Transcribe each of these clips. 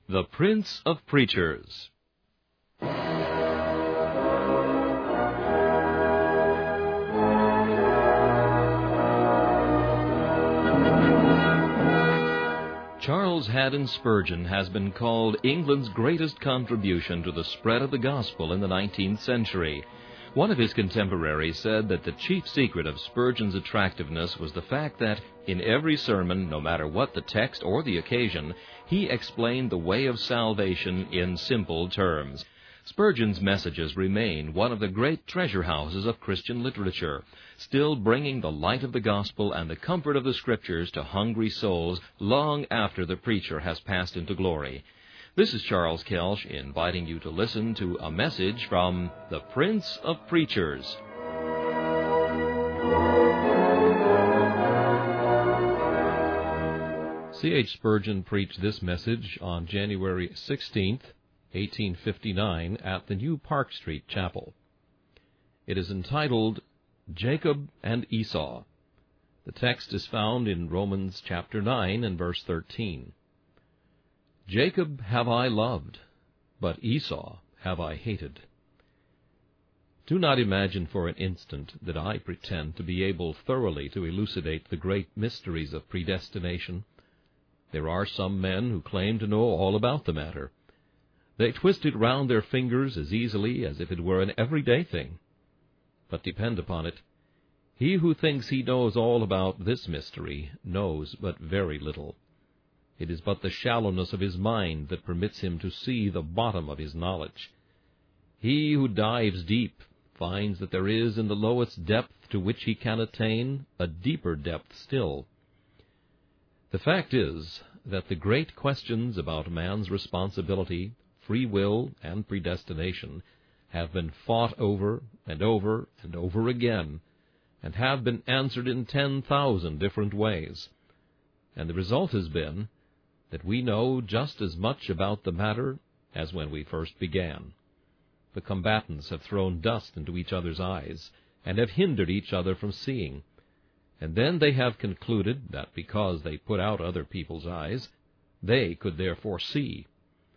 The Prince of Preachers. Charles Haddon Spurgeon has been called England's greatest contribution to the spread of the gospel in the 19th century. One of his contemporaries said that the chief secret of Spurgeon's attractiveness was the fact that, in every sermon, no matter what the text or the occasion, he explained the way of salvation in simple terms. Spurgeon's messages remain one of the great treasure houses of Christian literature, still bringing the light of the gospel and the comfort of the Scriptures to hungry souls long after the preacher has passed into glory. This is Charles Kelsch inviting you to listen to a message from the Prince of Preachers. C.H. Spurgeon preached this message on January 16th, 1859, at the New Park Street Chapel. It is entitled, Jacob and Esau. The text is found in Romans chapter 9 and verse 13. Jacob have I loved, but Esau have I hated. Do not imagine for an instant that I pretend to be able thoroughly to elucidate the great mysteries of predestination. There are some men who claim to know all about the matter. They twist it round their fingers as easily as if it were an everyday thing. But depend upon it, he who thinks he knows all about this mystery knows but very little. It is but the shallowness of his mind that permits him to see the bottom of his knowledge. He who dives deep finds that there is in the lowest depth to which he can attain a deeper depth still. The fact is that the great questions about man's responsibility, free will, and predestination have been fought over and over and over again, and have been answered in 10,000 different ways. And the result has been that we know just as much about the matter as when we first began. The combatants have thrown dust into each other's eyes, and have hindered each other from seeing. And then they have concluded that because they put out other people's eyes, they could therefore see.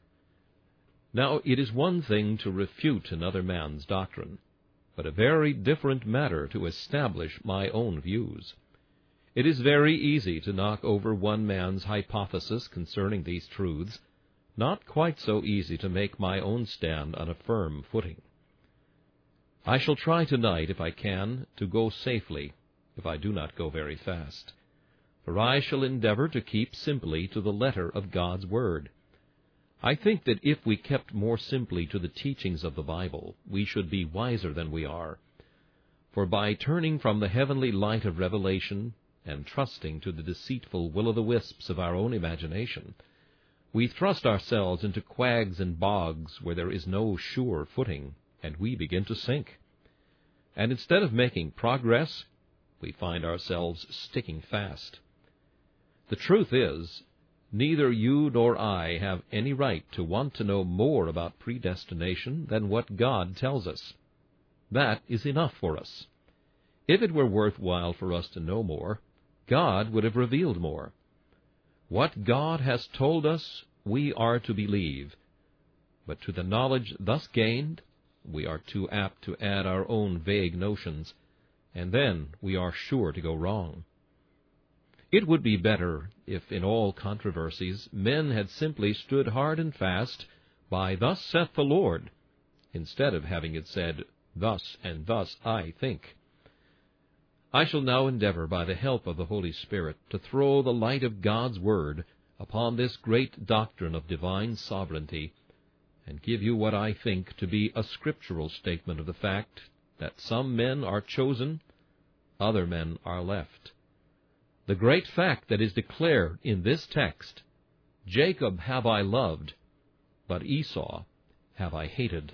Now, it is one thing to refute another man's doctrine, but a very different matter to establish my own views. It is very easy to knock over one man's hypothesis concerning these truths, not quite so easy to make my own stand on a firm footing. I shall try tonight, if I can, to go safely, if I do not go very fast, for I shall endeavor to keep simply to the letter of God's Word. I think that if we kept more simply to the teachings of the Bible, we should be wiser than we are. For by turning from the heavenly light of revelation and trusting to the deceitful will-o'-the-wisps of our own imagination, we thrust ourselves into quags and bogs where there is no sure footing, and we begin to sink. And instead of making progress, we find ourselves sticking fast. The truth is, neither you nor I have any right to want to know more about predestination than what God tells us. That is enough for us. If it were worthwhile for us to know more, God would have revealed more. What God has told us, we are to believe. But to the knowledge thus gained, we are too apt to add our own vague notions, and then we are sure to go wrong. It would be better if in all controversies men had simply stood hard and fast by "Thus saith the Lord," instead of having it said, "Thus and thus I think." I shall now endeavor, by the help of the Holy Spirit, to throw the light of God's Word upon this great doctrine of divine sovereignty, and give you what I think to be a scriptural statement of the fact that some men are chosen, other men are left. The great fact that is declared in this text, Jacob have I loved, but Esau have I hated.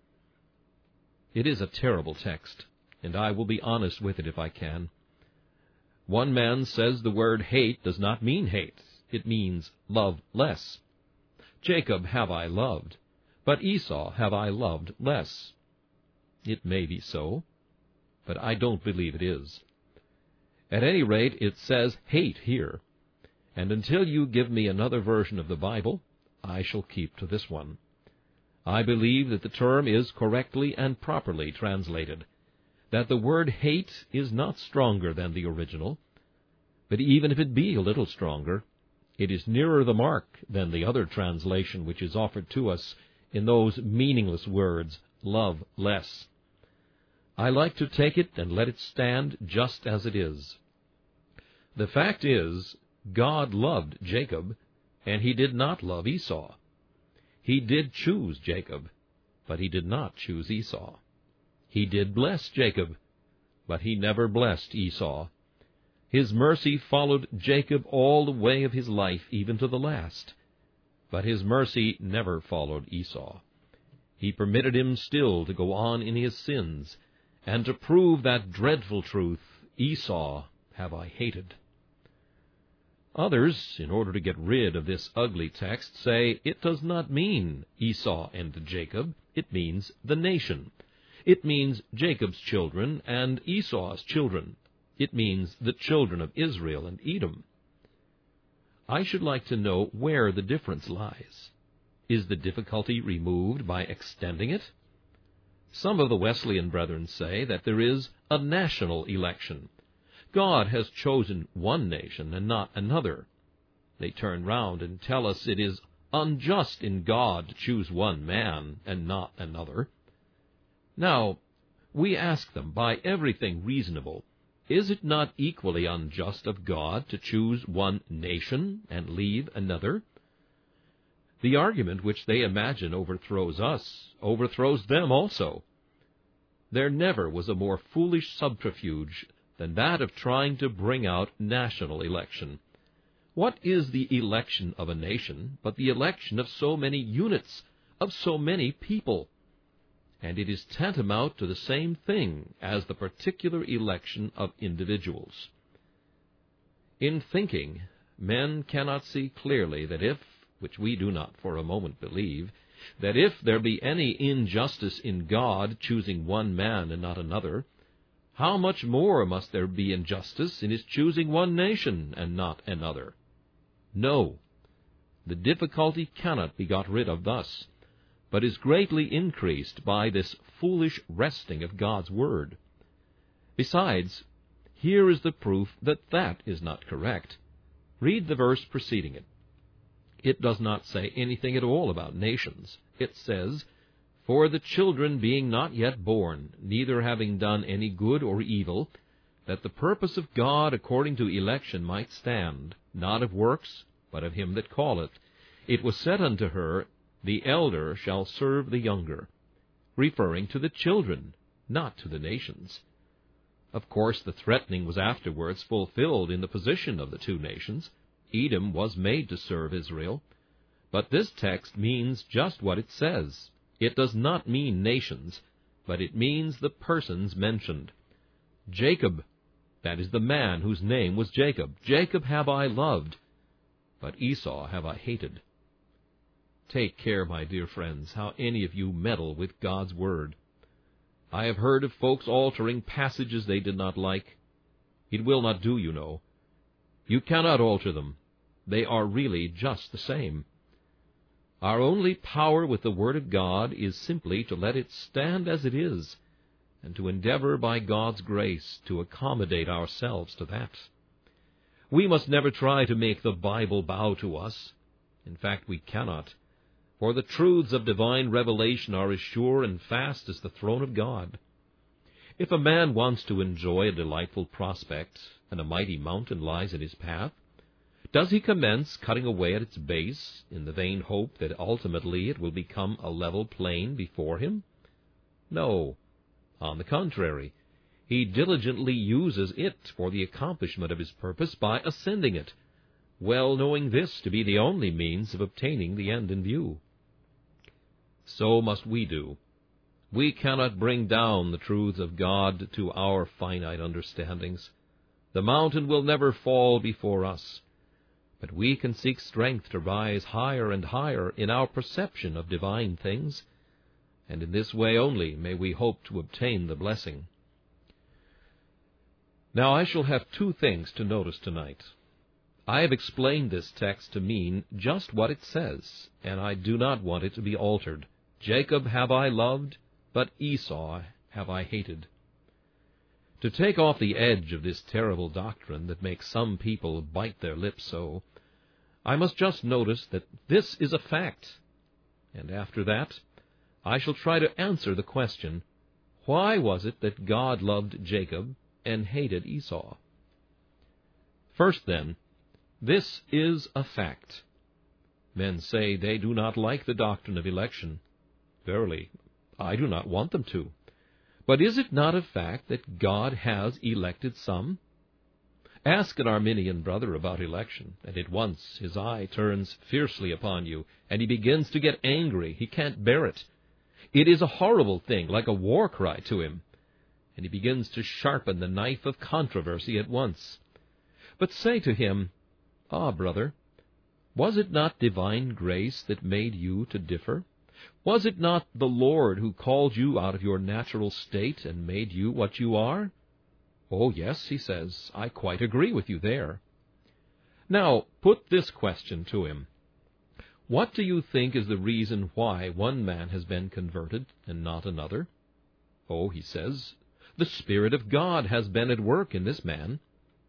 It is a terrible text, and I will be honest with it if I can. One man says the word hate does not mean hate. It means love less. Jacob have I loved, but Esau have I loved less. It may be so, but I don't believe it is. At any rate, it says hate here, and until you give me another version of the Bible, I shall keep to this one. I believe that the term is correctly and properly translated, that the word hate is not stronger than the original, but even if it be a little stronger, it is nearer the mark than the other translation which is offered to us in those meaningless words, love less. I like to take it and let it stand just as it is. The fact is, God loved Jacob, and he did not love Esau. He did choose Jacob, but he did not choose Esau. He did bless Jacob, but he never blessed Esau. His mercy followed Jacob all the way of his life, even to the last. But his mercy never followed Esau. He permitted him still to go on in his sins, and to prove that dreadful truth, Esau have I hated. Others, in order to get rid of this ugly text, say it does not mean Esau and Jacob, it means the nation. It means Jacob's children and Esau's children. It means the children of Israel and Edom. I should like to know where the difference lies. Is the difficulty removed by extending it? Some of the Wesleyan brethren say that there is a national election. God has chosen one nation and not another. They turn round and tell us it is unjust in God to choose one man and not another. Now, we ask them, by everything reasonable, is it not equally unjust of God to choose one nation and leave another? The argument which they imagine overthrows us overthrows them also. There never was a more foolish subterfuge than that of trying to bring out national election. What is the election of a nation but the election of so many units, of so many people? And it is tantamount to the same thing as the particular election of individuals. In thinking, men cannot see clearly that if, which we do not for a moment believe, that if there be any injustice in God choosing one man and not another, how much more must there be injustice in his choosing one nation and not another? No, the difficulty cannot be got rid of thus, but is greatly increased by this foolish wresting of God's word. Besides, here is the proof that that is not correct. Read the verse preceding it. It does not say anything at all about nations. It says, "For the children being not yet born, neither having done any good or evil, that the purpose of God according to election might stand, not of works, but of him that calleth. It was said unto her, The elder shall serve the younger," referring to the children, not to the nations. Of course, the threatening was afterwards fulfilled in the position of the two nations. Edom was made to serve Israel. But this text means just what it says. It does not mean nations, but it means the persons mentioned. Jacob, that is the man whose name was Jacob. Jacob have I loved, but Esau have I hated. Take care, my dear friends, how any of you meddle with God's word. I have heard of folks altering passages they did not like. It will not do, you know. You cannot alter them. They are really just the same. Our only power with the Word of God is simply to let it stand as it is, and to endeavor by God's grace to accommodate ourselves to that. We must never try to make the Bible bow to us. In fact, we cannot, for the truths of divine revelation are as sure and fast as the throne of God. If a man wants to enjoy a delightful prospect, and a mighty mountain lies in his path, does he commence cutting away at its base in the vain hope that ultimately it will become a level plain before him? No. On the contrary, he diligently uses it for the accomplishment of his purpose by ascending it, well knowing this to be the only means of obtaining the end in view. So must we do. We cannot bring down the truths of God to our finite understandings. The mountain will never fall before us, but we can seek strength to rise higher and higher in our perception of divine things, and in this way only may we hope to obtain the blessing. Now I shall have two things to notice tonight. I have explained this text to mean just what it says, and I do not want it to be altered. Jacob have I loved, but Esau have I hated. To take off the edge of this terrible doctrine that makes some people bite their lips so, I must just notice that this is a fact, and after that I shall try to answer the question, why was it that God loved Jacob and hated Esau? First, then, this is a fact. Men say they do not like the doctrine of election. Verily, I do not want them to. But is it not a fact that God has elected some? Ask an Arminian brother about election, and at once his eye turns fiercely upon you, and he begins to get angry. He can't bear it. It is a horrible thing, like a war cry to him, and he begins to sharpen the knife of controversy at once. But say to him, "Ah, brother, was it not divine grace that made you to differ? Was it not the Lord who called you out of your natural state and made you what you are?" "Oh, yes," he says, "I quite agree with you there." Now, put this question to him. What do you think is the reason why one man has been converted and not another? "Oh," he says, "the Spirit of God has been at work in this man."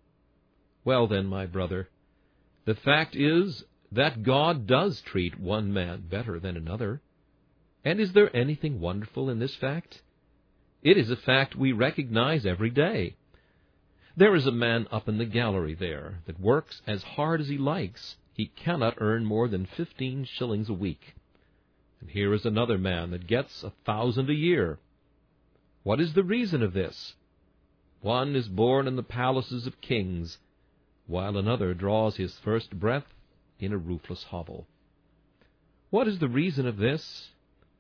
Well then, my brother, the fact is that God does treat one man better than another. And is there anything wonderful in this fact? It is a fact we recognize every day. There is a man up in the gallery there that works as hard as he likes. He cannot earn more than 15 shillings a week. And here is another man that gets 1,000 a year. What is the reason of this? One is born in the palaces of kings, while another draws his first breath in a roofless hovel. What is the reason of this?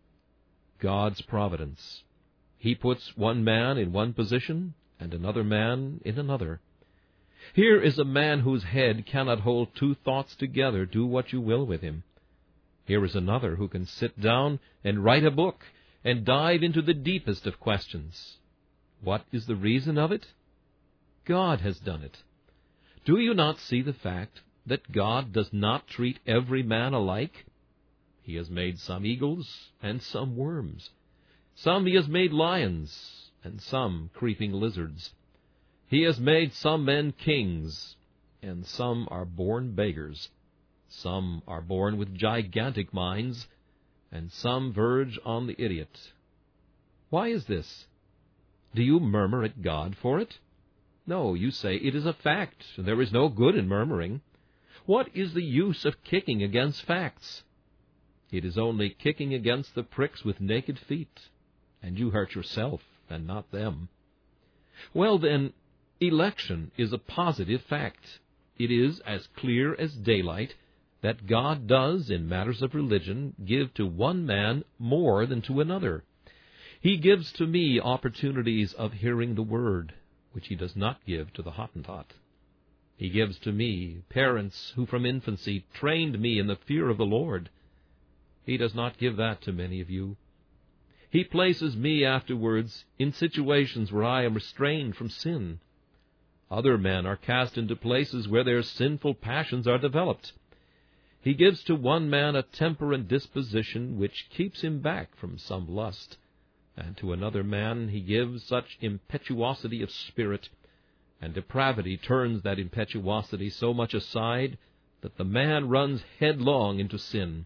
God's providence. He puts one man in one position and another man in another. Here is a man whose head cannot hold two thoughts together, do what you will with him. Here is another who can sit down and write a book and dive into the deepest of questions. What is the reason of it? God has done it. Do you not see the fact that God does not treat every man alike? He has made some eagles and some worms. Some he has made lions and some creeping lizards. He has made some men kings, and some are born beggars. Some are born with gigantic minds, and some verge on the idiot. Why is this? Do you murmur at God for it? No, you say it is a fact, and there is no good in murmuring. What is the use of kicking against facts? It is only kicking against the pricks with naked feet, and you hurt yourself and not them. Well then, election is a positive fact. It is as clear as daylight that God does, in matters of religion, give to one man more than to another. He gives to me opportunities of hearing the word, which he does not give to the Hottentot. He gives to me parents who from infancy trained me in the fear of the Lord. He does not give that to many of you. He places me afterwards in situations where I am restrained from sin. Other men are cast into places where their sinful passions are developed. He gives to one man a temper and disposition which keeps him back from some lust, and to another man he gives such impetuosity of spirit, and depravity turns that impetuosity so much aside that the man runs headlong into sin.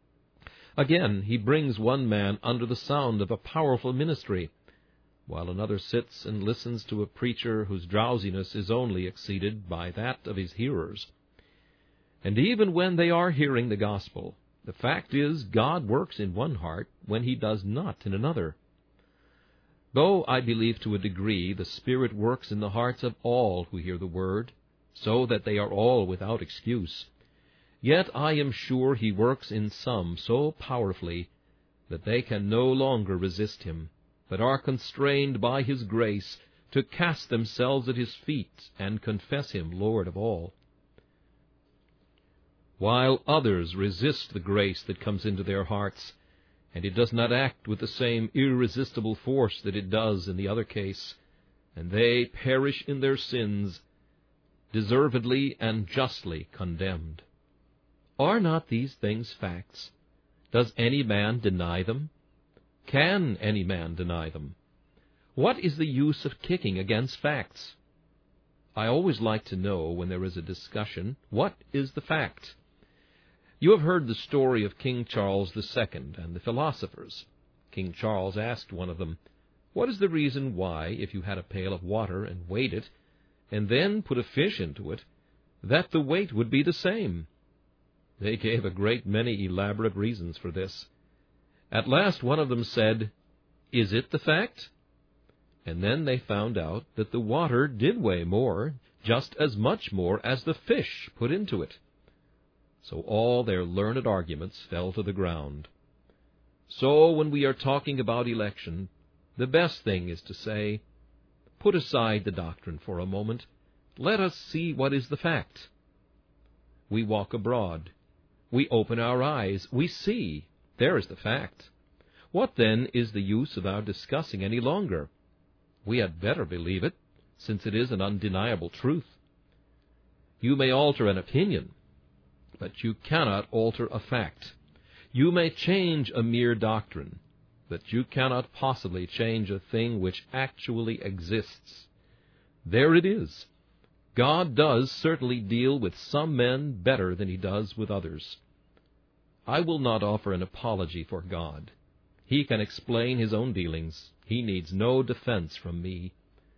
Again, he brings one man under the sound of a powerful ministry, while another sits and listens to a preacher whose drowsiness is only exceeded by that of his hearers. And even when they are hearing the gospel, the fact is God works in one heart when he does not in another. Though I believe to a degree the Spirit works in the hearts of all who hear the word, so that they are all without excuse, yet I am sure he works in some so powerfully that they can no longer resist him, but are constrained by his grace to cast themselves at his feet and confess him Lord of all. While others resist the grace that comes into their hearts, and it does not act with the same irresistible force that it does in the other case, and they perish in their sins, deservedly and justly condemned. Are not these things facts? Does any man deny them? Can any man deny them? What is the use of kicking against facts? I always like to know, when there is a discussion, what is the fact? You have heard the story of King Charles II and the philosophers. King Charles asked one of them, "What is the reason why, if you had a pail of water and weighed it, and then put a fish into it, that the weight would be the same?" They gave a great many elaborate reasons for this. At last one of them said, "Is it the fact?" And then they found out that the water did weigh more, just as much more as the fish put into it. So all their learned arguments fell to the ground. So when we are talking about election, the best thing is to say, put aside the doctrine for a moment. Let us see what is the fact. We walk abroad. We open our eyes. We see. There is the fact. What then is the use of our discussing any longer? We had better believe it, since it is an undeniable truth. You may alter an opinion, but you cannot alter a fact. You may change a mere doctrine, but you cannot possibly change a thing which actually exists. There it is. God does certainly deal with some men better than he does with others. I will not offer an apology for God. He can explain his own dealings. He needs no defense from me.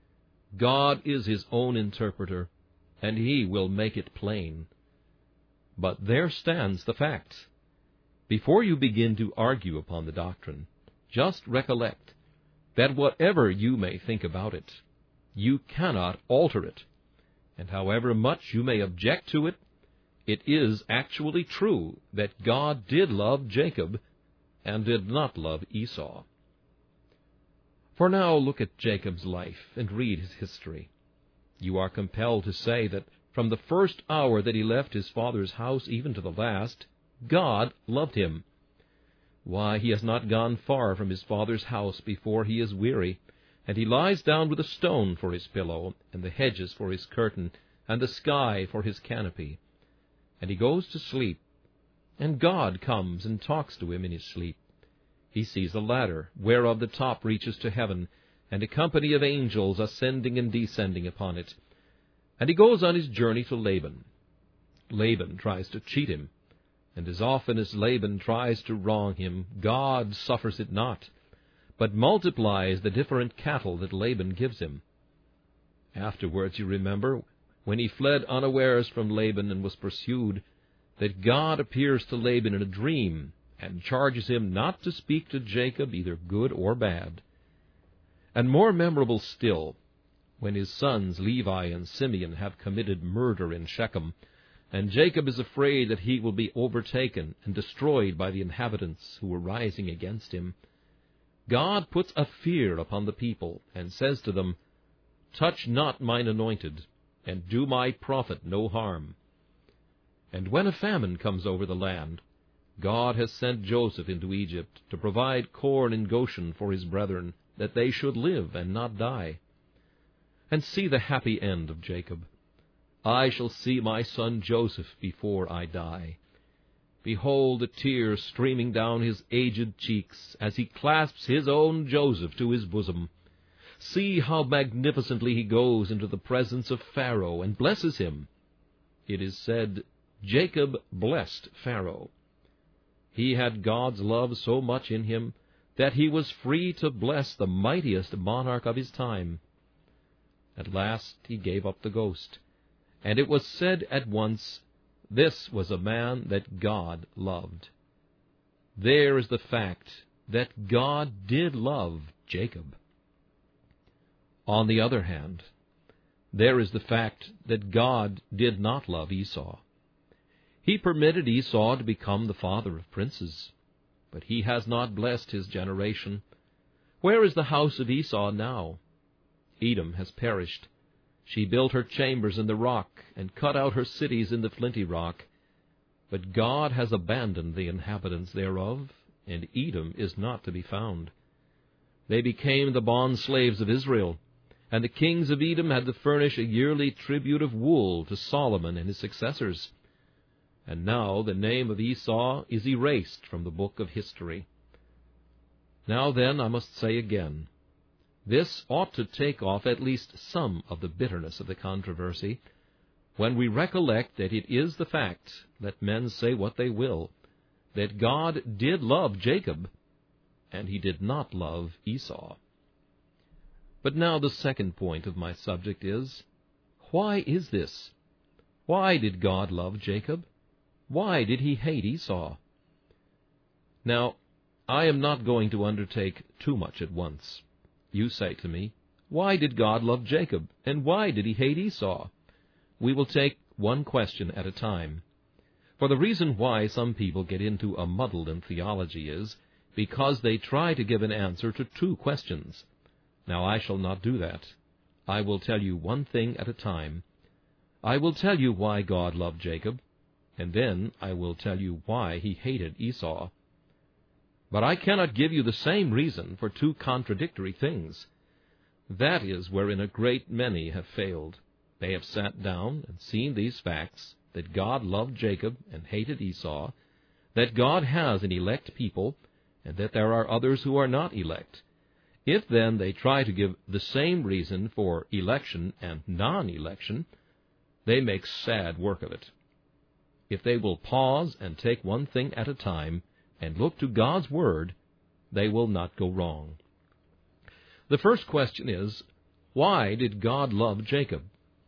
God is his own interpreter, and he will make it plain. But there stands the fact. Before you begin to argue upon the doctrine, just recollect that whatever you may think about it, you cannot alter it. And however much you may object to it, it is actually true that God did love Jacob and did not love Esau. For now look at Jacob's life and read his history. You are compelled to say that from the first hour that he left his father's house even to the last, God loved him. Why, he has not gone far from his father's house before he is weary, and he lies down with a stone for his pillow, and the hedges for his curtain, and the sky for his canopy. And he goes to sleep, and God comes and talks to him in his sleep. He sees a ladder, whereof the top reaches to heaven, and a company of angels ascending and descending upon it. And he goes on his journey to Laban. Laban tries to cheat him, and as often as Laban tries to wrong him, God suffers it not, but multiplies the different cattle that Laban gives him. Afterwards, you remember, when he fled unawares from Laban and was pursued, that God appears to Laban in a dream, and charges him not to speak to Jacob either good or bad. And more memorable still, when his sons Levi and Simeon have committed murder in Shechem, and Jacob is afraid that he will be overtaken and destroyed by the inhabitants who are rising against him, God puts a fear upon the people, and says to them, "Touch not mine anointed, and do my prophet no harm." And when a famine comes over the land, God has sent Joseph into Egypt to provide corn in Goshen for his brethren, that they should live and not die. And see the happy end of Jacob. I shall see my son Joseph before I die. Behold the tears streaming down his aged cheeks as he clasps his own Joseph to his bosom. See how magnificently he goes into the presence of Pharaoh and blesses him. It is said, Jacob blessed Pharaoh. He had God's love so much in him that he was free to bless the mightiest monarch of his time. At last he gave up the ghost, and it was said at once, this was a man that God loved. There is the fact that God did love Jacob. On the other hand, there is the fact that God did not love Esau. He permitted Esau to become the father of princes, but he has not blessed his generation. Where is the house of Esau now? Edom has perished. She built her chambers in the rock, and cut out her cities in the flinty rock. But God has abandoned the inhabitants thereof, and Edom is not to be found. They became the bond slaves of Israel, and the kings of Edom had to furnish a yearly tribute of wool to Solomon and his successors. And now the name of Esau is erased from the book of history. Now then, I must say again, this ought to take off at least some of the bitterness of the controversy, when we recollect that it is the fact, let men say what they will, that God did love Jacob, and he did not love Esau. But now the second point of my subject is, why is this? Why did God love Jacob? Why did he hate Esau? Now, I am not going to undertake too much at once. You say to me, why did God love Jacob, and why did he hate Esau? We will take one question at a time. For the reason why some people get into a muddle in theology is because they try to give an answer to two questions. Now, I shall not do that. I will tell you one thing at a time. I will tell you why God loved Jacob, and then I will tell you why he hated Esau. But I cannot give you the same reason for two contradictory things. That is wherein a great many have failed. They have sat down and seen these facts, that God loved Jacob and hated Esau, that God has an elect people, and that there are others who are not elect. If then they try to give the same reason for election and non-election, they make sad work of it. If they will pause and take one thing at a time, and look to God's Word, they will not go wrong. The first question is, why did God love Jacob?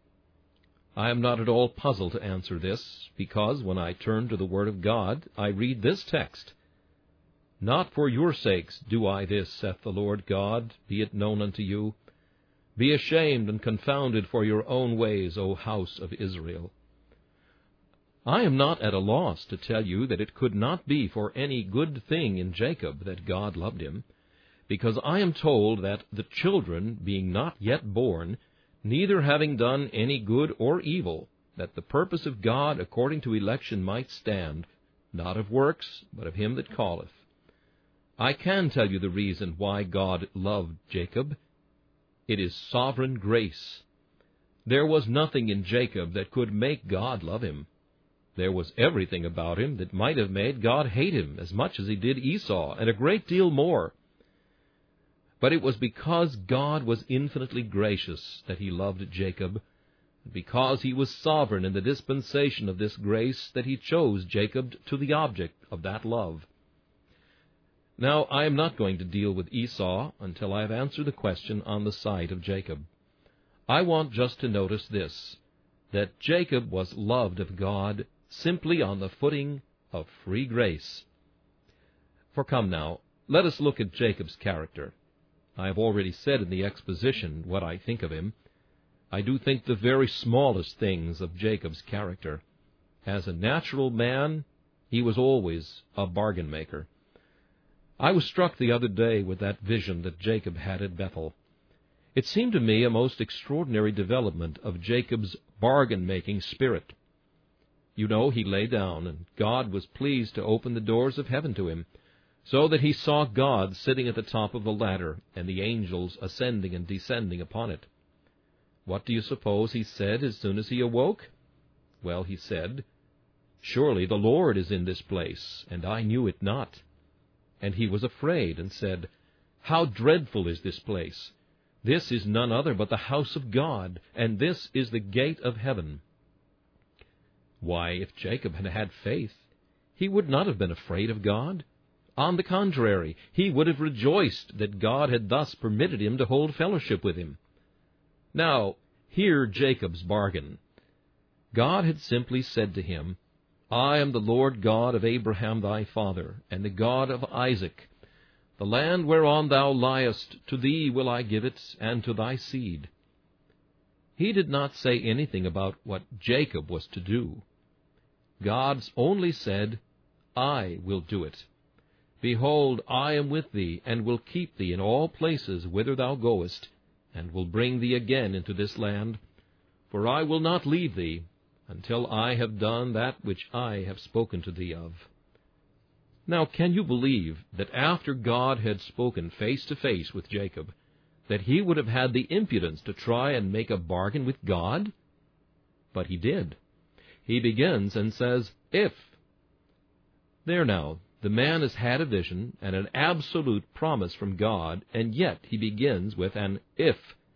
I am not at all puzzled to answer this, because when I turn to the Word of God, I read this text, Not for your sakes do I this, saith the Lord God, be it known unto you. Be ashamed and confounded for your own ways, O house of Israel. I am not at a loss to tell you that it could not be for any good thing in Jacob that God loved him, because I am told that the children, being not yet born, neither having done any good or evil, that the purpose of God according to election might stand, not of works, but of him that calleth. I can tell you the reason why God loved Jacob. It is sovereign grace. There was nothing in Jacob that could make God love him. There was everything about him that might have made God hate him as much as he did Esau, and a great deal more. But it was because God was infinitely gracious that he loved Jacob, and because he was sovereign in the dispensation of this grace that he chose Jacob to the object of that love. Now, I am not going to deal with Esau until I have answered the question on the side of Jacob. I want just to notice this, that Jacob was loved of God simply on the footing of free grace. For come now, let us look at Jacob's character. I have already said in the exposition what I think of him. I do think the very smallest things of Jacob's character. As a natural man, he was always a bargain maker. I was struck the other day with that vision that Jacob had at Bethel. It seemed to me a most extraordinary development of Jacob's bargain-making spirit. You know, he lay down, and God was pleased to open the doors of heaven to him, so that he saw God sitting at the top of the ladder, and the angels ascending and descending upon it. What do you suppose he said as soon as he awoke? Well, he said, Surely the Lord is in this place, and I knew it not. And he was afraid, and said, How dreadful is this place! This is none other but the house of God, and this is the gate of heaven. Why, if Jacob had had faith, he would not have been afraid of God. On the contrary, he would have rejoiced that God had thus permitted him to hold fellowship with him. Now, hear Jacob's bargain. God had simply said to him, I am the Lord God of Abraham thy father, and the God of Isaac. The land whereon thou liest, to thee will I give it, and to thy seed. He did not say anything about what Jacob was to do. God only said, I will do it. Behold, I am with thee, and will keep thee in all places whither thou goest, and will bring thee again into this land. For I will not leave thee, until I have done that which I have spoken to thee of. Now, can you believe that after God had spoken face to face with Jacob, that he would have had the impudence to try and make a bargain with God? But he did. He begins and says, if. There now, the man has had a vision and an absolute promise from God, and yet he begins with an if.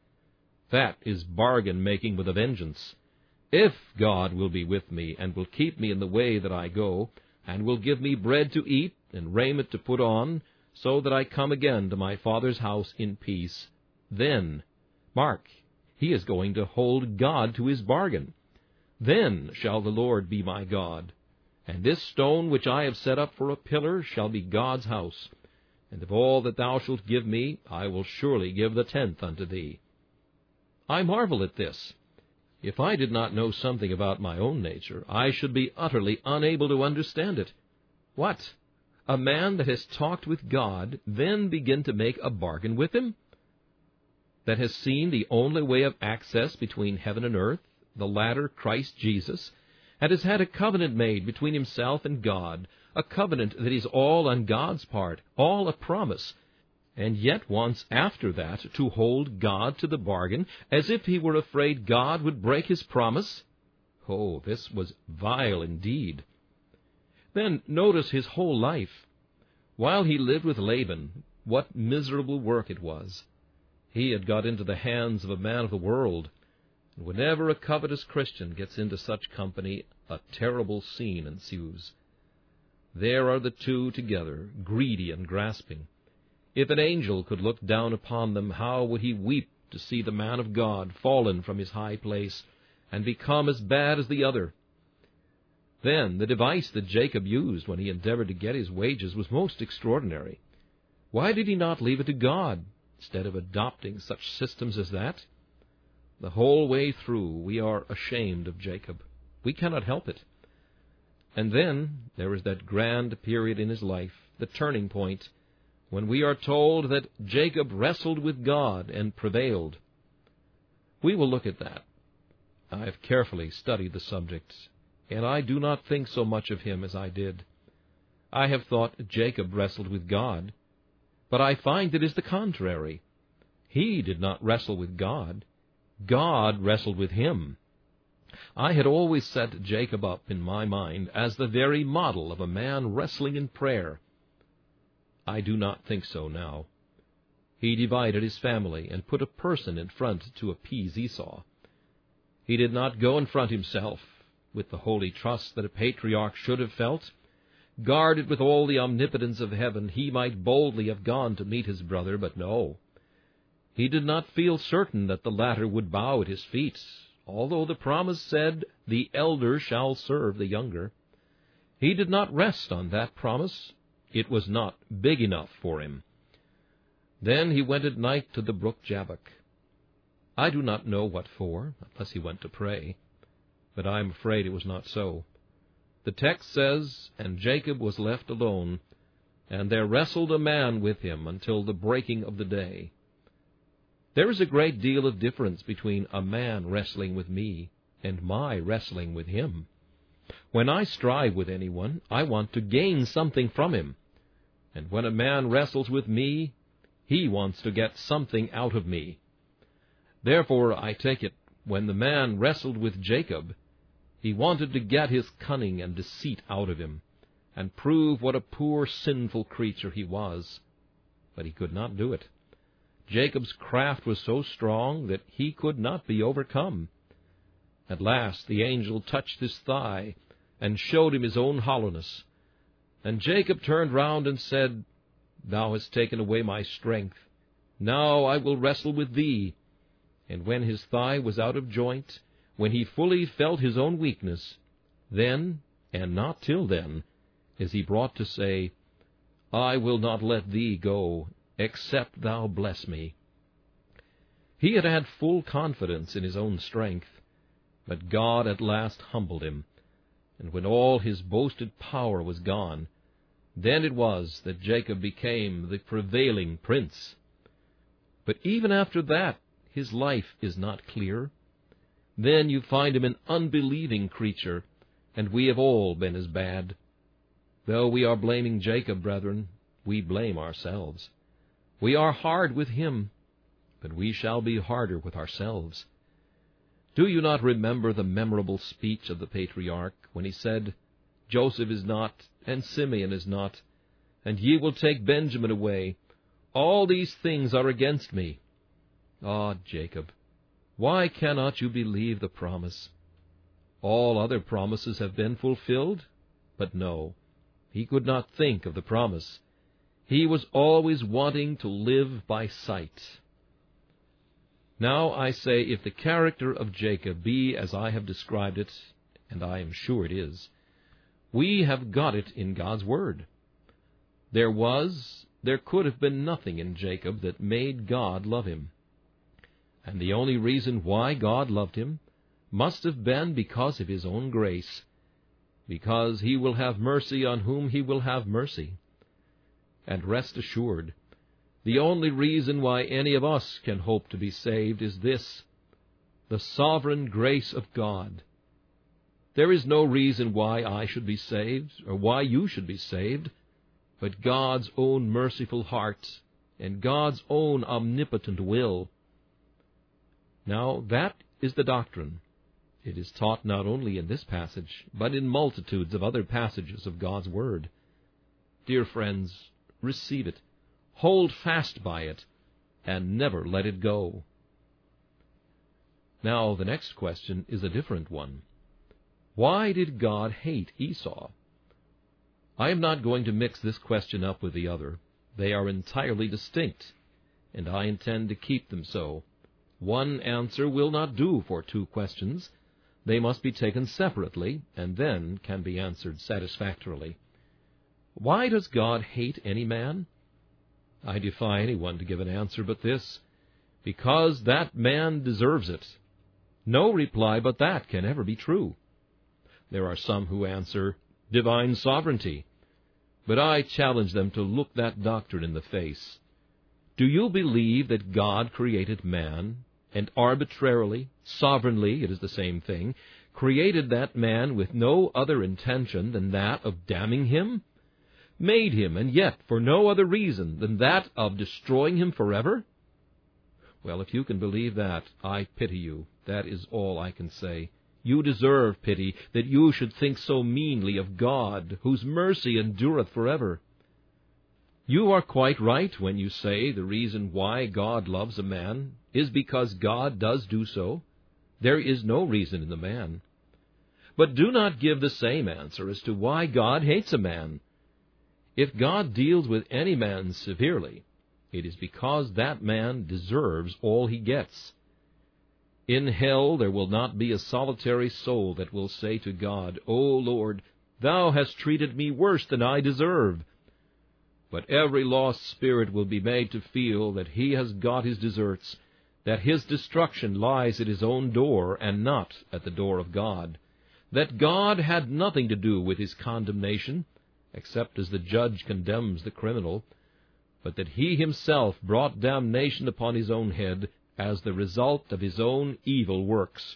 That is bargain making with a vengeance. If God will be with me, and will keep me in the way that I go, and will give me bread to eat, and raiment to put on, so that I come again to my Father's house in peace, then, mark, he is going to hold God to his bargain. Then shall the Lord be my God, and this stone which I have set up for a pillar shall be God's house. And of all that thou shalt give me, I will surely give the 10th unto thee. I marvel at this. If I did not know something about my own nature, I should be utterly unable to understand it. What? A man that has talked with God then begin to make a bargain with him? That has seen the only way of access between heaven and earth, the latter Christ Jesus, and has had a covenant made between himself and God, a covenant that is all on God's part, all a promise, and yet wants after that to hold God to the bargain, as if he were afraid God would break his promise? Oh, this was vile indeed. Then notice his whole life. While he lived with Laban, what miserable work it was. He had got into the hands of a man of the world, and whenever a covetous Christian gets into such company, a terrible scene ensues. There are the two together, greedy and grasping. If an angel could look down upon them, how would he weep to see the man of God fallen from his high place and become as bad as the other? Then the device that Jacob used when he endeavored to get his wages was most extraordinary. Why did he not leave it to God, instead of adopting such systems as that? The whole way through we are ashamed of Jacob. We cannot help it. And then there is that grand period in his life, the turning point, when we are told that Jacob wrestled with God and prevailed. We will look at that. I have carefully studied the subject, and I do not think so much of him as I did. I have thought Jacob wrestled with God, but I find it is the contrary. He did not wrestle with God. God wrestled with him. I had always set Jacob up in my mind as the very model of a man wrestling in prayer. I do not think so now. He divided his family and put a person in front to appease Esau. He did not go in front himself, with the holy trust that a patriarch should have felt. Guarded with all the omnipotence of heaven, he might boldly have gone to meet his brother, but no. He did not feel certain that the latter would bow at his feet, although the promise said, "The elder shall serve the younger." He did not rest on that promise. It was not big enough for him. Then he went at night to the brook Jabbok. I do not know what for, unless he went to pray, but I am afraid it was not so. The text says, "And Jacob was left alone, and there wrestled a man with him until the breaking of the day." There is a great deal of difference between a man wrestling with me and my wrestling with him. When I strive with anyone, I want to gain something from him. And when a man wrestles with me, he wants to get something out of me. Therefore, I take it, when the man wrestled with Jacob, he wanted to get his cunning and deceit out of him, and prove what a poor sinful creature he was. But he could not do it. Jacob's craft was so strong that he could not be overcome. At last the angel touched his thigh and showed him his own hollowness. And Jacob turned round and said, "Thou hast taken away my strength. Now I will wrestle with thee." And when his thigh was out of joint, when he fully felt his own weakness, then, and not till then, is he brought to say, "I will not let thee go, except thou bless me." He had had full confidence in his own strength, but God at last humbled him, and when all his boasted power was gone, then it was that Jacob became the prevailing prince. But even after that, his life is not clear. Then you find him an unbelieving creature, and we have all been as bad. Though we are blaming Jacob, brethren, we blame ourselves. We are hard with him, but we shall be harder with ourselves. Do you not remember the memorable speech of the patriarch, when he said, Joseph is not, and Simeon is not, and ye will take Benjamin away. All these things are against me. Ah, Jacob, why cannot you believe the promise? All other promises have been fulfilled, but no, he could not think of the promise. He was always wanting to live by sight. Now I say, if the character of Jacob be as I have described it, and I am sure it is, we have got it in God's Word. There could have been nothing in Jacob that made God love him. And the only reason why God loved him must have been because of his own grace, because he will have mercy on whom he will have mercy. And rest assured, the only reason why any of us can hope to be saved is this: the sovereign grace of God. There is no reason why I should be saved, or why you should be saved, but God's own merciful heart and God's own omnipotent will. Now, that is the doctrine. It is taught not only in this passage, but in multitudes of other passages of God's Word. Dear friends, receive it, hold fast by it, and never let it go. Now, the next question is a different one. Why did God hate Esau? I am not going to mix this question up with the other. They are entirely distinct, and I intend to keep them so. One answer will not do for two questions. They must be taken separately, and then can be answered satisfactorily. Why does God hate any man? I defy anyone to give an answer but this: because that man deserves it. No reply but that can ever be true. There are some who answer, divine sovereignty. But I challenge them to look that doctrine in the face. Do you believe that God created man, and arbitrarily, sovereignly, it is the same thing, created that man with no other intention than that of damning him? Made him, and yet for no other reason than that of destroying him forever? Well, if you can believe that, I pity you. That is all I can say. You deserve pity, that you should think so meanly of God, whose mercy endureth forever. You are quite right when you say the reason why God loves a man is because God does do so. There is no reason in the man. But do not give the same answer as to why God hates a man. If God deals with any man severely, it is because that man deserves all he gets. In hell there will not be a solitary soul that will say to God, O Lord, Thou hast treated me worse than I deserve. But every lost spirit will be made to feel that he has got his deserts, that his destruction lies at his own door and not at the door of God, that God had nothing to do with his condemnation, except as the judge condemns the criminal, but that he himself brought damnation upon his own head as the result of his own evil works.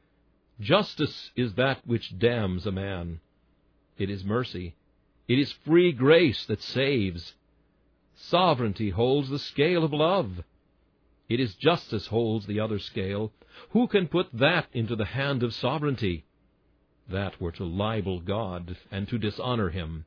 Justice is that which damns a man. It is mercy. It is free grace that saves. Sovereignty holds the scale of love. It is justice holds the other scale. Who can put that into the hand of sovereignty? That were to libel God and to dishonor him.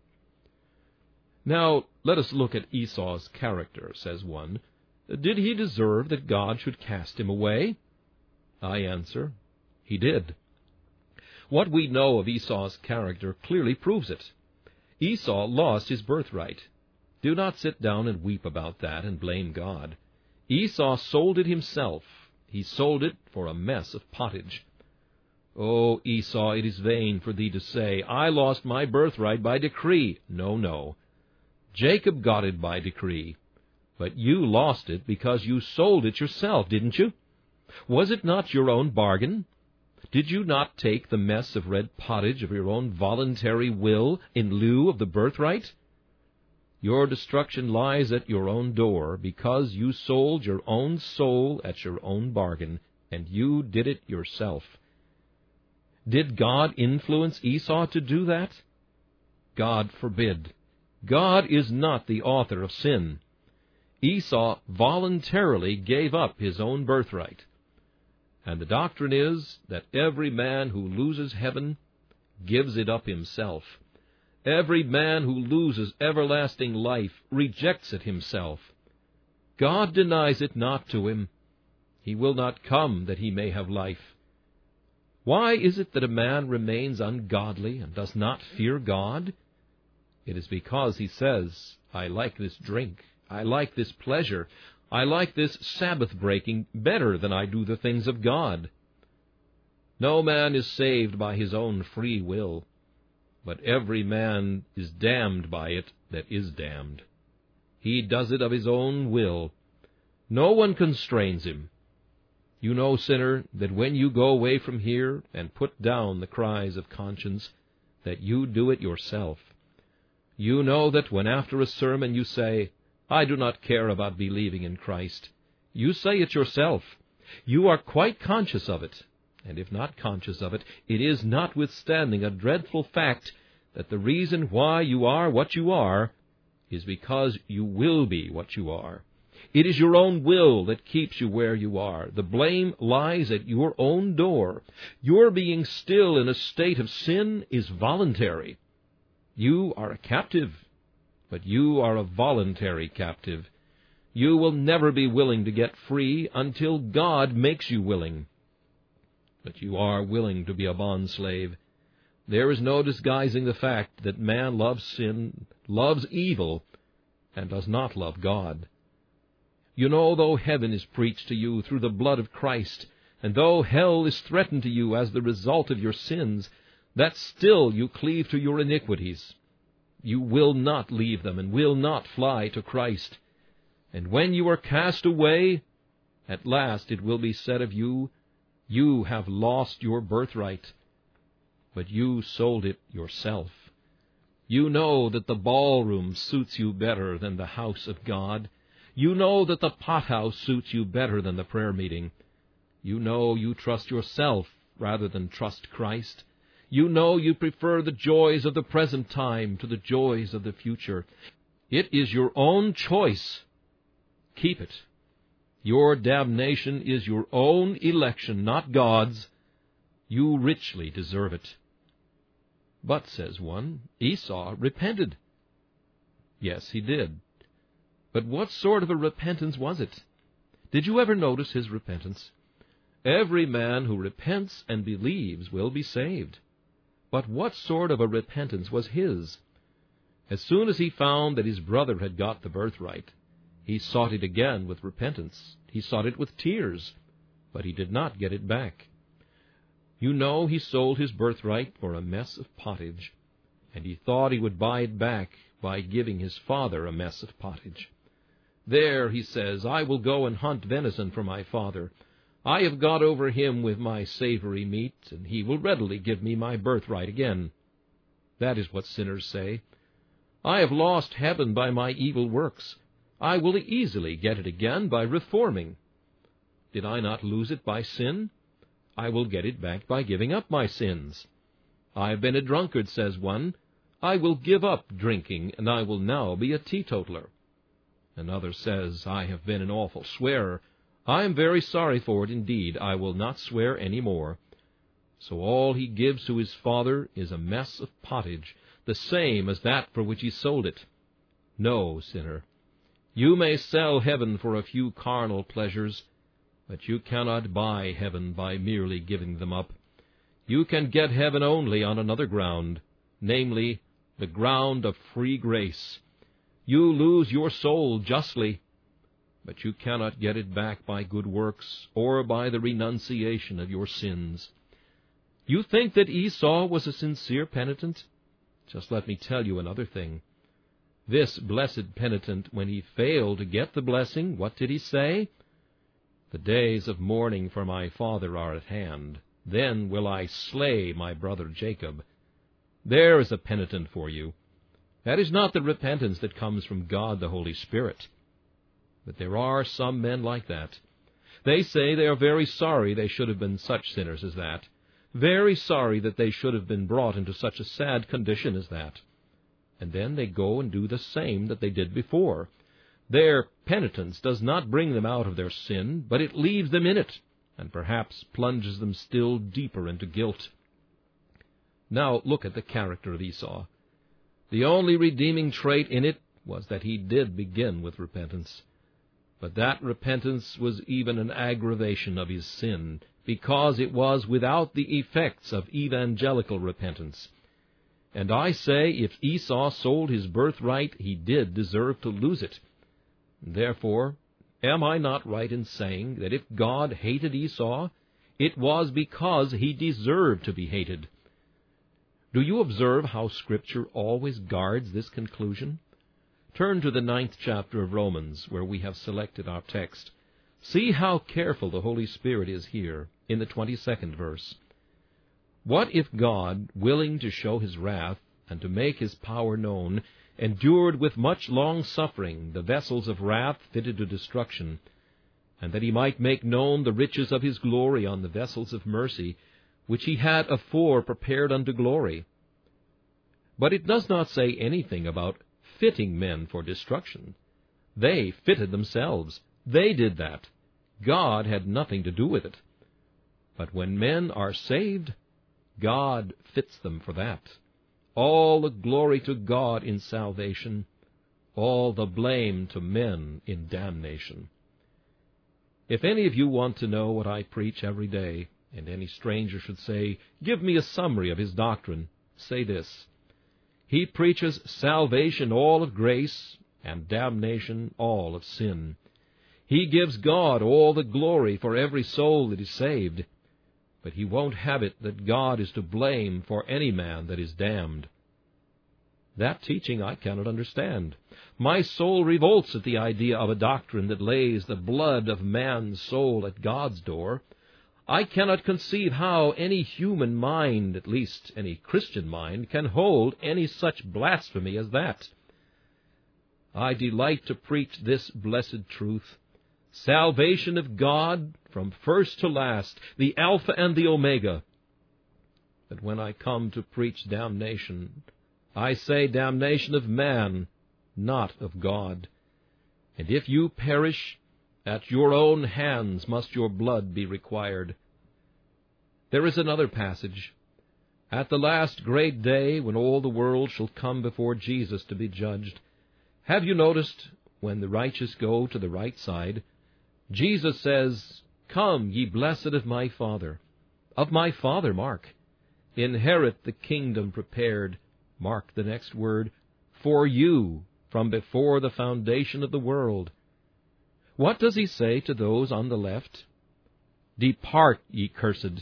Now, let us look at Esau's character, says one. Did he deserve that God should cast him away? I answer, he did. What we know of Esau's character clearly proves it. Esau lost his birthright. Do not sit down and weep about that and blame God. Esau sold it himself. He sold it for a mess of pottage. Oh, Esau, it is vain for thee to say, I lost my birthright by decree. No, no. Jacob got it by decree. But you lost it because you sold it yourself, didn't you? Was it not your own bargain? Did you not take the mess of red pottage of your own voluntary will in lieu of the birthright? Your destruction lies at your own door because you sold your own soul at your own bargain, and you did it yourself. Did God influence Esau to do that? God forbid. God is not the author of sin. Esau voluntarily gave up his own birthright. And the doctrine is that every man who loses heaven gives it up himself. Every man who loses everlasting life rejects it himself. God denies it not to him. He will not come that he may have life. Why is it that a man remains ungodly and does not fear God? It is because he says, I like this drink, I like this pleasure, I like this Sabbath-breaking better than I do the things of God. No man is saved by his own free will, but every man is damned by it that is damned. He does it of his own will. No one constrains him. You know, sinner, that when you go away from here and put down the cries of conscience, that you do it yourself. You know that when after a sermon you say, I do not care about believing in Christ, you say it yourself. You are quite conscious of it, and if not conscious of it, it is notwithstanding a dreadful fact that the reason why you are what you are is because you will be what you are. It is your own will that keeps you where you are. The blame lies at your own door. Your being still in a state of sin is voluntary. You are a captive, but you are a voluntary captive. You will never be willing to get free until God makes you willing. But you are willing to be a bondslave. There is no disguising the fact that man loves sin, loves evil, and does not love God. You know, though heaven is preached to you through the blood of Christ, and though hell is threatened to you as the result of your sins, that still you cleave to your iniquities. You will not leave them, and will not fly to Christ. And when you are cast away, at last it will be said of you, you have lost your birthright, but you sold it yourself. You know that the ballroom suits you better than the house of God. You know that the pothouse suits you better than the prayer meeting. You know you trust yourself rather than trust Christ. You know you prefer the joys of the present time to the joys of the future. It is your own choice. Keep it. Your damnation is your own election, not God's. You richly deserve it. But, says one, Esau repented. Yes, he did. But what sort of a repentance was it? Did you ever notice his repentance? Every man who repents and believes will be saved. But what sort of a repentance was his? As soon as he found that his brother had got the birthright, he sought it again with repentance. He sought it with tears, but he did not get it back. You know he sold his birthright for a mess of pottage, and he thought he would buy it back by giving his father a mess of pottage. There, he says, I will go and hunt venison for my father. I have got over him with my savory meat, and he will readily give me my birthright again. That is what sinners say. I have lost heaven by my evil works. I will easily get it again by reforming. Did I not lose it by sin? I will get it back by giving up my sins. I have been a drunkard, says one. I will give up drinking, and I will now be a teetotaler. Another says, I have been an awful swearer. I am very sorry for it indeed. I will not swear any more. So all he gives to his father is a mess of pottage, the same as that for which he sold it. No, sinner, you may sell heaven for a few carnal pleasures, but you cannot buy heaven by merely giving them up. You can get heaven only on another ground, namely, the ground of free grace. You lose your soul justly, but you cannot get it back by good works or by the renunciation of your sins. You think that Esau was a sincere penitent? Just let me tell you another thing. This blessed penitent, when he failed to get the blessing, what did he say? The days of mourning for my father are at hand. Then will I slay my brother Jacob. There is a penitent for you. That is not the repentance that comes from God the Holy Spirit. But there are some men like that. They say they are very sorry they should have been such sinners as that, very sorry that they should have been brought into such a sad condition as that. And then they go and do the same that they did before. Their penitence does not bring them out of their sin, but it leaves them in it, and perhaps plunges them still deeper into guilt. Now look at the character of Esau. The only redeeming trait in it was that he did begin with repentance. But that repentance was even an aggravation of his sin, because it was without the effects of evangelical repentance. And I say, if Esau sold his birthright, he did deserve to lose it. Therefore, am I not right in saying that if God hated Esau, it was because he deserved to be hated? Do you observe how Scripture always guards this conclusion? Turn to the 9th chapter of Romans, where we have selected our text. See how careful the Holy Spirit is here, in the 22nd verse. What if God, willing to show his wrath and to make his power known, endured with much long-suffering the vessels of wrath fitted to destruction, and that he might make known the riches of his glory on the vessels of mercy, which he had afore prepared unto glory? But it does not say anything about fitting men for destruction. They fitted themselves. They did that. God had nothing to do with it. But when men are saved, God fits them for that. All the glory to God in salvation, all the blame to men in damnation. If any of you want to know what I preach every day, and any stranger should say, "Give me a summary of his doctrine," say this: he preaches salvation all of grace, and damnation all of sin. He gives God all the glory for every soul that is saved, but he won't have it that God is to blame for any man that is damned. That teaching I cannot understand. My soul revolts at the idea of a doctrine that lays the blood of man's soul at God's door. I cannot conceive how any human mind, at least any Christian mind, can hold any such blasphemy as that. I delight to preach this blessed truth: salvation of God from first to last, the Alpha and the Omega. But when I come to preach damnation, I say damnation of man, not of God. And if you perish, at your own hands must your blood be required. There is another passage. At the last great day, when all the world shall come before Jesus to be judged, have you noticed, when the righteous go to the right side, Jesus says, "Come, ye blessed of my Father." Of my Father, mark. Inherit the kingdom prepared, mark the next word, for you from before the foundation of the world. What does he say to those on the left? Depart, ye cursed.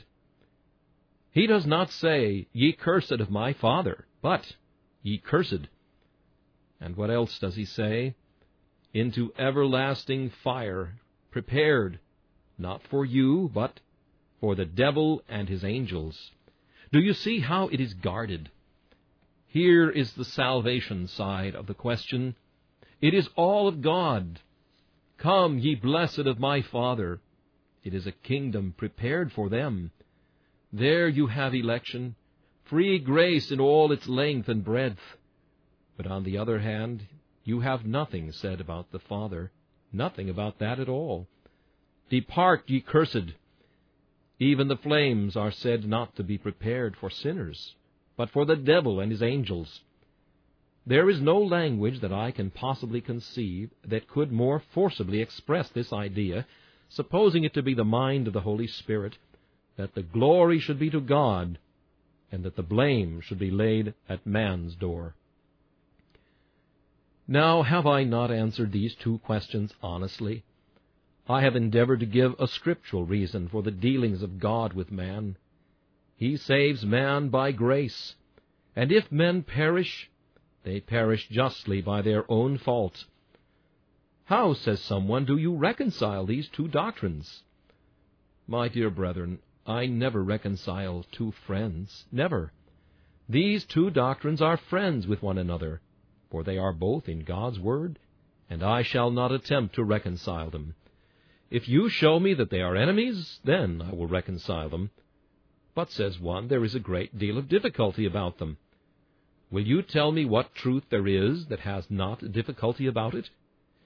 He does not say, ye cursed of my Father, but ye cursed. And what else does he say? Into everlasting fire, prepared, not for you, but for the devil and his angels. Do you see how it is guarded? Here is the salvation side of the question. It is all of God. Come, ye blessed of my Father. It is a kingdom prepared for them. There you have election, free grace in all its length and breadth. But on the other hand, you have nothing said about the Father, nothing about that at all. Depart, ye cursed. Even the flames are said not to be prepared for sinners, but for the devil and his angels. There is no language that I can possibly conceive that could more forcibly express this idea, supposing it to be the mind of the Holy Spirit, that the glory should be to God, and that the blame should be laid at man's door. Now, have I not answered these two questions honestly? I have endeavored to give a scriptural reason for the dealings of God with man. He saves man by grace, and if men perish, they perish justly by their own fault. How, says someone, do you reconcile these two doctrines? My dear brethren, I never reconcile two friends, never. These two doctrines are friends with one another, for they are both in God's Word, and I shall not attempt to reconcile them. If you show me that they are enemies, then I will reconcile them. But, says one, there is a great deal of difficulty about them. Will you tell me what truth there is that has not difficulty about it?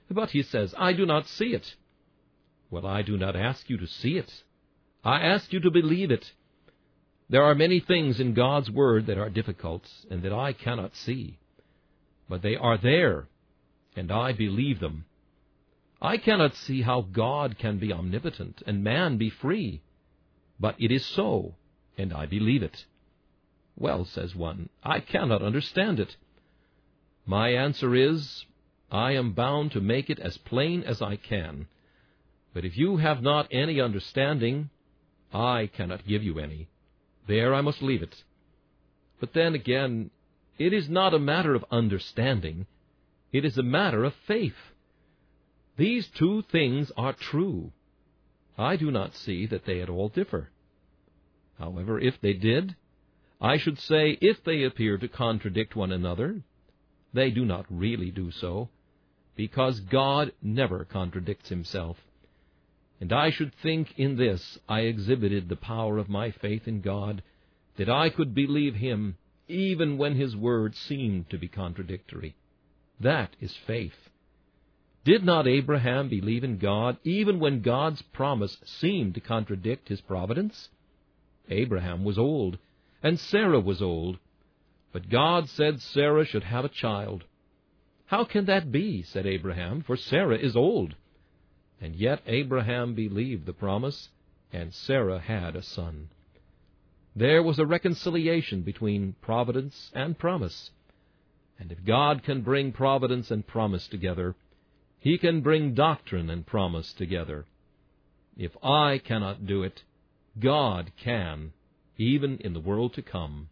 But he says, I do not see it. Well, I do not ask you to see it. I ask you to believe it. There are many things in God's Word that are difficult and that I cannot see. But they are there, and I believe them. I cannot see how God can be omnipotent and man be free. But it is so, and I believe it. Well, says one, I cannot understand it. My answer is, I am bound to make it as plain as I can. But if you have not any understanding, I cannot give you any. There I must leave it. But then again, it is not a matter of understanding. It is a matter of faith. These two things are true. I do not see that they at all differ. However, if they did, I should say if they appear to contradict one another, they do not really do so, because God never contradicts himself. And I should think in this I exhibited the power of my faith in God, that I could believe him even when his word seemed to be contradictory. That is faith. Did not Abraham believe in God even when God's promise seemed to contradict his providence? Abraham was old, and Sarah was old, but God said Sarah should have a child. How can that be, said Abraham, for Sarah is old? And yet Abraham believed the promise, and Sarah had a son. There was a reconciliation between providence and promise. And if God can bring providence and promise together, he can bring doctrine and promise together. If I cannot do it, God can, even in the world to come.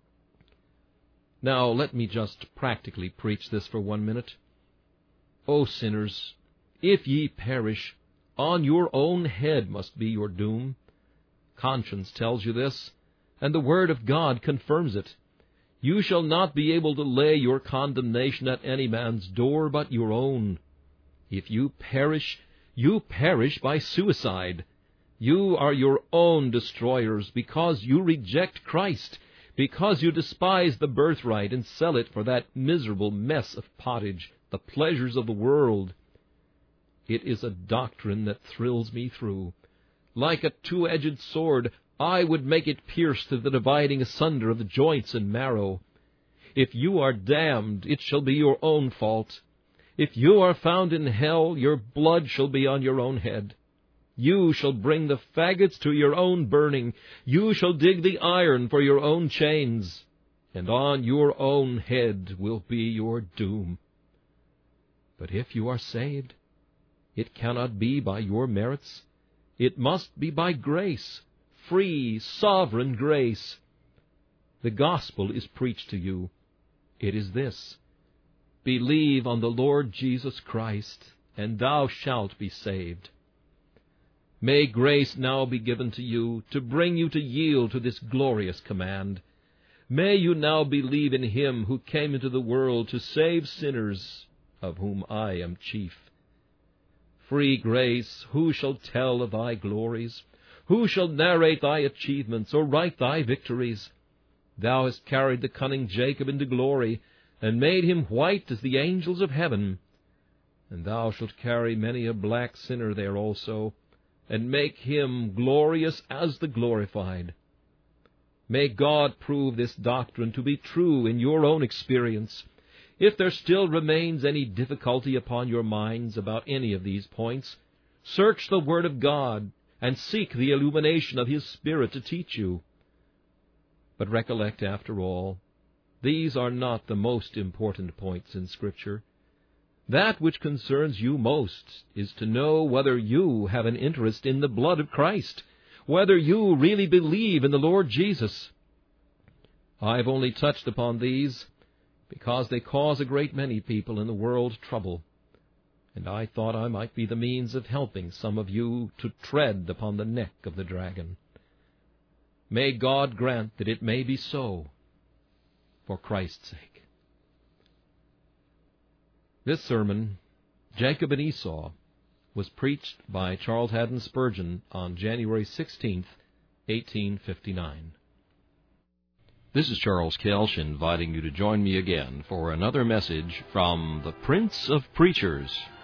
Now, let me just practically preach this for 1 minute. O sinners, if ye perish, on your own head must be your doom. Conscience tells you this, and the Word of God confirms it. You shall not be able to lay your condemnation at any man's door but your own. If you perish by suicide. You are your own destroyers because you reject Christ, because you despise the birthright and sell it for that miserable mess of pottage, the pleasures of the world. It is a doctrine that thrills me through. Like a two-edged sword, I would make it pierce to the dividing asunder of the joints and marrow. If you are damned, it shall be your own fault. If you are found in hell, your blood shall be on your own head. You shall bring the faggots to your own burning. You shall dig the iron for your own chains. And on your own head will be your doom. But if you are saved, it cannot be by your merits. It must be by grace, free, sovereign grace. The gospel is preached to you. It is this: believe on the Lord Jesus Christ, and thou shalt be saved. May grace now be given to you to bring you to yield to this glorious command. May you now believe in him who came into the world to save sinners, of whom I am chief. Free grace, who shall tell of thy glories? Who shall narrate thy achievements or write thy victories? Thou hast carried the cunning Jacob into glory, and made him white as the angels of heaven. And thou shalt carry many a black sinner there also, and make him glorious as the glorified. May God prove this doctrine to be true in your own experience. If there still remains any difficulty upon your minds about any of these points, search the Word of God and seek the illumination of His Spirit to teach you. But recollect, after all, these are not the most important points in Scripture. That which concerns you most is to know whether you have an interest in the blood of Christ, whether you really believe in the Lord Jesus. I've only touched upon these because they cause a great many people in the world trouble, and I thought I might be the means of helping some of you to tread upon the neck of the dragon. May God grant that it may be so, for Christ's sake. This sermon, Jacob and Esau, was preached by Charles Haddon Spurgeon on January 16, 1859. This is Charles Kelsch inviting you to join me again for another message from the Prince of Preachers.